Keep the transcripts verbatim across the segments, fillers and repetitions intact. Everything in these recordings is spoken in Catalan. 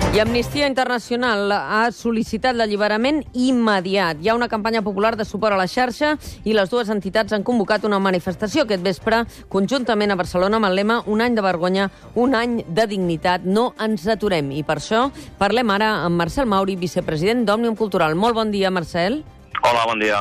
I Amnistia Internacional ha sol·licitat l'alliberament immediat. Hi ha una campanya popular de suport a la xarxa i les dues entitats han convocat una manifestació aquest vespre conjuntament a Barcelona amb el lema Un any de vergonya, un any de dignitat, no ens aturem. I per això parlem ara amb Marcel Mauri, vicepresident d'Òmnium Cultural. Molt bon dia, Marcel. Hola, bon dia.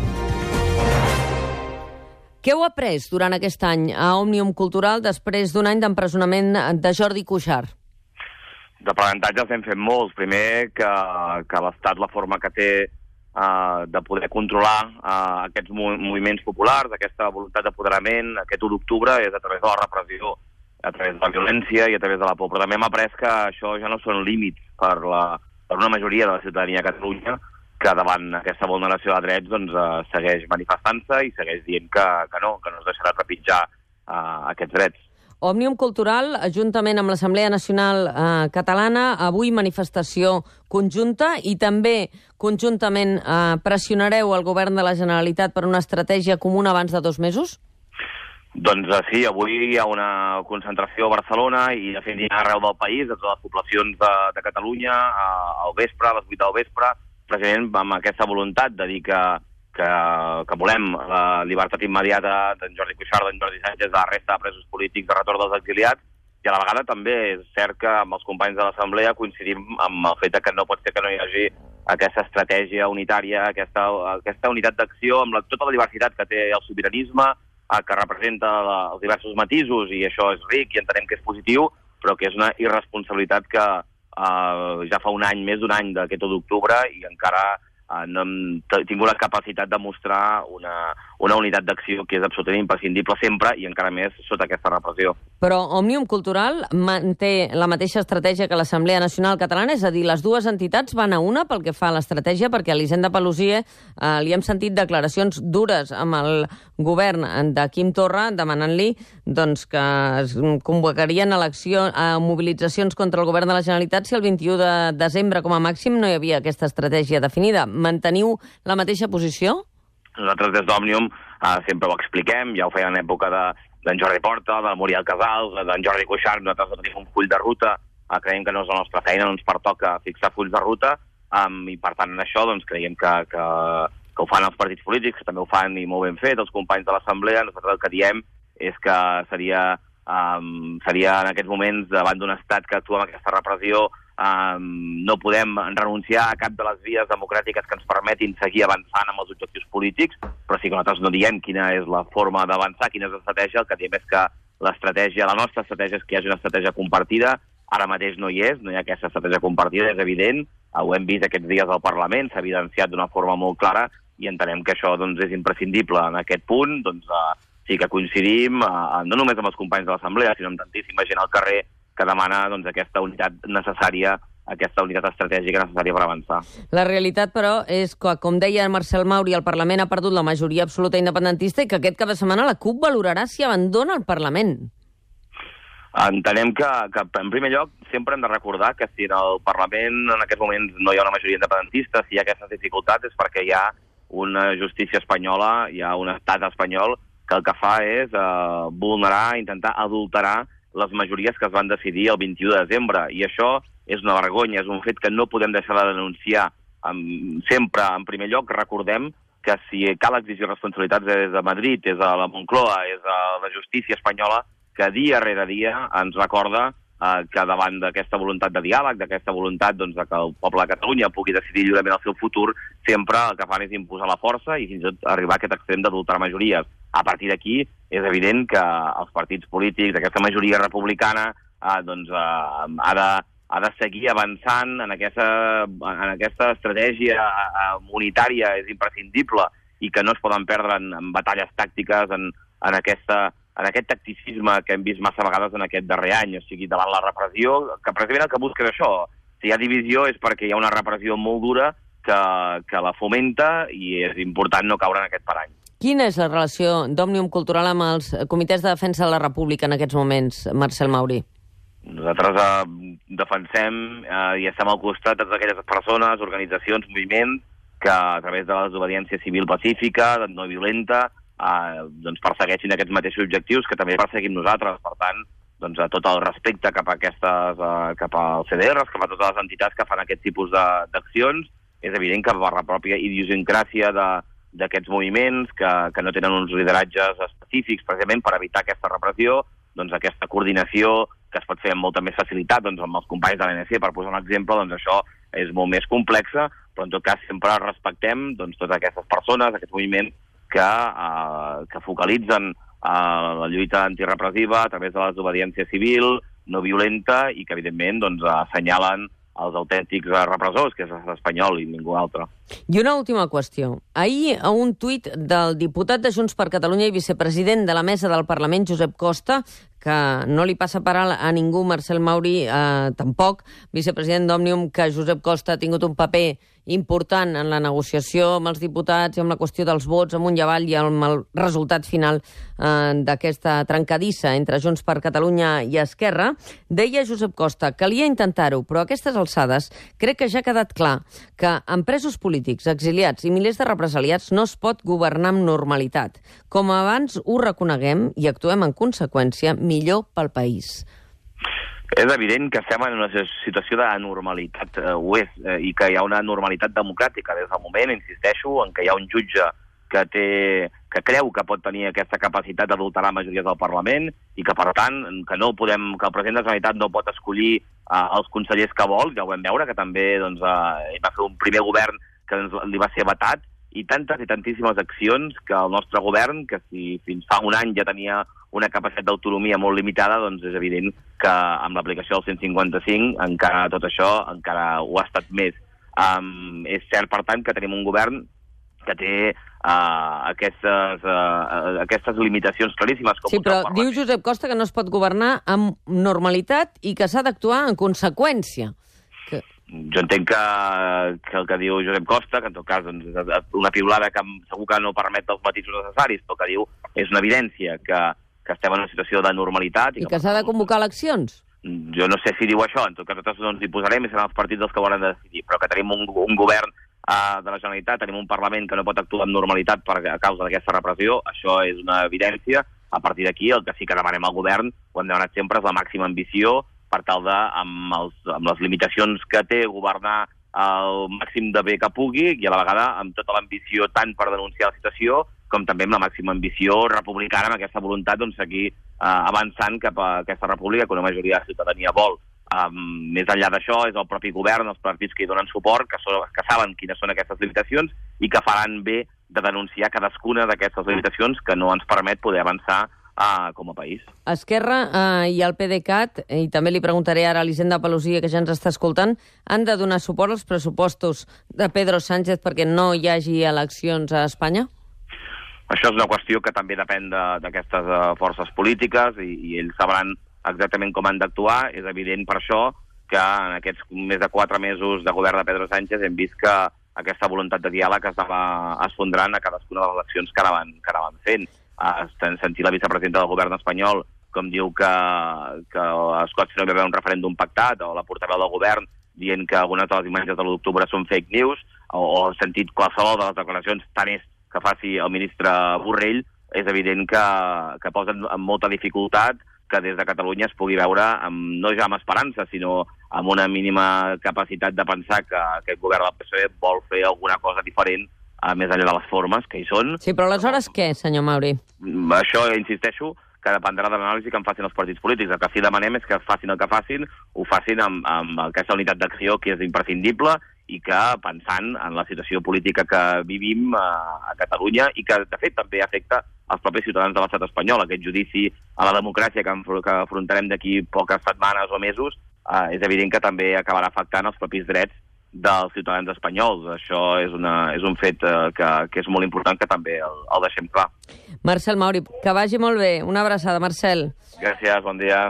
Què heu après durant aquest any a Òmnium Cultural després d'un any d'empresonament de Jordi Cuixart? D'aprenentatges hem fet molts. Primer, que, que l'Estat, la forma que té uh, de poder controlar uh, aquests mov moviments populars, aquesta voluntat d'apoderament, aquest u d'octubre, és a través de la repressió, a través de la violència i a través de la por. Però també hem après que això ja no són límits per, la, per una majoria de la ciutadania de Catalunya, que davant aquesta vulneració de drets doncs, uh, segueix manifestant-se i segueix dient que, que no, que no es deixarà trepitjar uh, aquests drets. Òmnium Cultural, juntament amb l'Assemblea Nacional eh, Catalana, avui manifestació conjunta i també conjuntament eh, pressionareu el govern de la Generalitat per una estratègia comuna abans de dos mesos? Doncs uh, sí, avui hi ha una concentració a Barcelona i de fet hi ha arreu del país, de totes les poblacions de, de Catalunya, uh, al vespre, a les vuit del vespre, precisament amb aquesta voluntat de dir que Que, que volem la llibertat immediata d'en Jordi Cuixart, d'en Jordi Sánchez, de la resta de presos polítics, de retorn dels exiliats, i a la vegada també és cert que amb els companys de l'Assemblea coincidim amb el fet que no pot ser que no hi hagi aquesta estratègia unitària, aquesta, aquesta unitat d'acció amb la, tota la diversitat que té el sobiranisme, eh, que representa la, els diversos matisos, i això és ric i entenem que és positiu, però que és una irresponsabilitat que eh, ja fa un any, més d'un any d'aquest u d'octubre, i encara no hem tingut la capacitat de mostrar una, una unitat d'acció que és absolutament imprescindible sempre i encara més sota aquesta repressió. Però Òmnium Cultural manté la mateixa estratègia que l'Assemblea Nacional Catalana, és a dir, les dues entitats van a una pel que fa a l'estratègia, perquè a l'Hisenda Paluzie eh, li hem sentit declaracions dures amb el govern de Quim Torra demanant-li doncs, que es convocarien elecció, eh, mobilitzacions contra el govern de la Generalitat si el vint-i-u de desembre com a màxim no hi havia aquesta estratègia definida. Manteniu la mateixa posició? Nosaltres des d'Òmnium eh, sempre ho expliquem, ja ho feien en època de d'en Jordi Porta, de Muriel Casals, d'en Jordi Cuixart. Nosaltres no tenim un full de ruta, eh, creiem que no és la nostra feina, no ens pertoca fixar fulls de ruta, um, i per tant en això doncs, creiem que, que, que ho fan els partits polítics, que també ho fan i molt ben fet, els companys de l'Assemblea. Nosaltres el que diem és que seria, um, seria en aquests moments, davant d'un estat que actua amb aquesta repressió, Um, no podem renunciar a cap de les vies democràtiques que ens permetin seguir avançant amb els objectius polítics, però sí que nosaltres no diem quina és la forma d'avançar, quina és l'estratègia. El que diem és que l'estratègia, la nostra estratègia és que hi hagi una estratègia compartida. Ara mateix no hi és, no hi ha aquesta estratègia compartida, és evident, ho hem vist aquests dies al Parlament, s'ha evidenciat d'una forma molt clara i entenem que això doncs, és imprescindible. En aquest punt doncs, uh, sí que coincidim, uh, no només amb els companys de l'Assemblea, sinó amb tantíssima gent al carrer que demana doncs, aquesta unitat necessària, aquesta unitat estratègica necessària per avançar. La realitat, però, és que, com deia Marcel Mauri, el Parlament ha perdut la majoria absoluta independentista i que aquest cap de setmana la CUP valorarà si abandona el Parlament. Entenem que, que, en primer lloc, sempre hem de recordar que si en el Parlament en aquests moments no hi ha una majoria independentista, si hi ha aquestes dificultats és perquè hi ha una justícia espanyola, hi ha un estat espanyol que el que fa és eh, vulnerar, intentar adulterar les majories que es van decidir el vint-i-u de desembre, i això és una vergonya, és un fet que no podem deixar de denunciar. Um, sempre, en primer lloc, recordem que si cal exigir responsabilitats des de Madrid, és a la Moncloa, és a la justícia espanyola, que dia rere dia ens recorda uh, que davant d'aquesta voluntat de diàleg, d'aquesta voluntat doncs, de que el poble de Catalunya pugui decidir lliurement el seu futur, sempre el que fan és imposar la força i fins i tot arribar a aquest extrem d'adulterar majories. A partir d'aquí, és evident que els partits polítics, aquesta majoria republicana, eh, doncs, eh, ha, de, ha de seguir avançant en aquesta, en aquesta estratègia eh, unitària, és imprescindible, i que no es poden perdre en, en batalles tàctiques, en, en, aquesta, en aquest tacticisme que hem vist massa vegades en aquest darrer any, o sigui, davant la repressió, que precisament el que busca és això. Si hi ha divisió és perquè hi ha una repressió molt dura que, que la fomenta, i és important no caure en aquest parany. Quina és la relació d'Òmnium Cultural amb els comitès de defensa de la República en aquests moments, Marcel Mauri? Nosaltres eh, defensem eh, i estem al costat de totes aquelles persones, organitzacions, moviments que a través de la desobediència civil pacífica, no violenta, eh, doncs persegueixin aquests mateixos objectius que també perseguim nosaltres. Per tant, doncs, a tot el respecte cap a aquestes, uh, cap als C D Rs, cap a totes les entitats que fan aquest tipus d'accions. És evident que per la pròpia idiosincràsia d'aquests moviments, que, que no tenen uns lideratges específics, precisament per evitar aquesta repressió, doncs aquesta coordinació que es pot fer amb molta més facilitat doncs, amb els companys de l'A N C, per posar un exemple, doncs això és molt més complexa, però en tot cas sempre respectem doncs, totes aquestes persones, aquests moviments que, uh, que focalitzen a la lluita antirepressiva a través de la desobediència civil, no violenta, i que, evidentment, doncs, assenyalen els autèntics repressors, que és l'espanyol i ningú altre. I una última qüestió. Ahir, a un tuit del diputat de Junts per Catalunya i vicepresident de la Mesa del Parlament, Josep Costa, que no li passa per alt a ningú, Marcel Mauri, eh, tampoc, vicepresident d'Òmnium, que Josep Costa ha tingut un paper important en la negociació amb els diputats i amb la qüestió dels vots amunt i avall i amb el resultat final eh, d'aquesta trencadissa entre Junts per Catalunya i Esquerra. Deia Josep Costa, calia intentar-ho, però a aquestes alçades crec que ja ha quedat clar que amb presos polítics, exiliats i milers de represaliats no es pot governar amb normalitat. Com abans ho reconeguem i actuem en conseqüència, millor pel país. És evident que estem en una situació d'anormalitat, eh, ho és, eh, i que hi ha una normalitat democràtica des del moment, insisteixo, en què hi ha un jutge que, té, que creu que pot tenir aquesta capacitat d'adulterar majories del Parlament i que, per tant, que, no podem, que el president de la Generalitat no pot escollir eh, els consellers que vol, ja ho vam veure, que també doncs, eh, va fer un primer govern que doncs, li va ser vetat, i tantes i tantíssimes accions que el nostre govern, que si fins fa un any ja tenia una capacitat d'autonomia molt limitada, doncs és evident que amb l'aplicació del cent cinquanta-cinc encara tot això encara ho ha estat més. Um, és cert, per tant, que tenim un govern que té uh, aquestes, uh, aquestes limitacions claríssimes. Com sí, però diu Josep Costa que no es pot governar amb normalitat i que s'ha d'actuar en conseqüència. Que... Jo entenc que, que el que diu Josep Costa, que en tot cas doncs, és una piulada que segur que no permet els matisos necessaris, però que diu és una evidència que, que estem en una situació de normalitat. I, I que, que s'ha de convocar eleccions? Jo no sé si diu això, en tot cas nosaltres no ens hi posarem i seran els partits els que volen decidir, però que tenim un, un govern uh, de la Generalitat, tenim un Parlament que no pot actuar amb normalitat per, a causa d'aquesta repressió, això és una evidència. A partir d'aquí, el que sí que demanem al govern, ho hem demanat sempre, és la màxima ambició per tal de, amb, els, amb les limitacions que té, governar el màxim de bé que pugui i a la vegada amb tota l'ambició tant per denunciar la situació com també amb la màxima ambició republicana, amb aquesta voluntat doncs, seguir eh, avançant cap a aquesta república que una majoria de la ciutadania vol. Um, més enllà d'això, és el propi govern, els partits que hi donen suport, que, so, que saben quines són aquestes limitacions i que faran bé de denunciar cadascuna d'aquestes limitacions que no ens permet poder avançar Uh, com a país. Esquerra uh, i el PDeCAT, i també li preguntaré ara a l'Hisenda Pelusia, que ja ens està escoltant, han de donar suport als pressupostos de Pedro Sánchez perquè no hi hagi eleccions a Espanya? Això és una qüestió que també depèn d'aquestes uh, forces polítiques i, i ells sabran exactament com han d'actuar. És evident per això que en aquests més de quatre mesos de govern de Pedro Sánchez hem vist que aquesta voluntat de diàleg estava esfondrant a cadascuna de les eleccions que anaven, que anaven fent. Estem sentint la vicepresidenta del govern espanyol com diu que, que a Escòcia no hi va haver un referèndum pactat, o la portaveu del govern dient que algunes de les imatges de l'u d'octubre són fake news, o, o he sentit qualsevol de les declaracions, tant és que faci el ministre Borrell, és evident que, que posen amb molta dificultat que des de Catalunya es pugui veure, amb, no ja amb esperança, sinó amb una mínima capacitat de pensar que aquest govern del P S O E vol fer alguna cosa diferent a més enllà de les formes que hi són. Sí, però aleshores què, senyor Mauri? Això, insisteixo, que dependrà de l'anàlisi que en facin els partits polítics. El que sí demanem és que facin el que facin, ho facin amb, amb aquesta unitat d'acció que és imprescindible i que, pensant en la situació política que vivim a, a Catalunya i que, de fet, també afecta els propis ciutadans de l'estat espanyol. Aquest judici a la democràcia que, que afrontarem d'aquí poques setmanes o mesos eh, és evident que també acabarà afectant els propis drets dels ciutadans espanyols. Això és, una, és un fet eh, que, que és molt important que també el, el deixem clar. Marcel Mauri, que vagi molt bé. Una abraçada, Marcel. Gràcies, bon dia.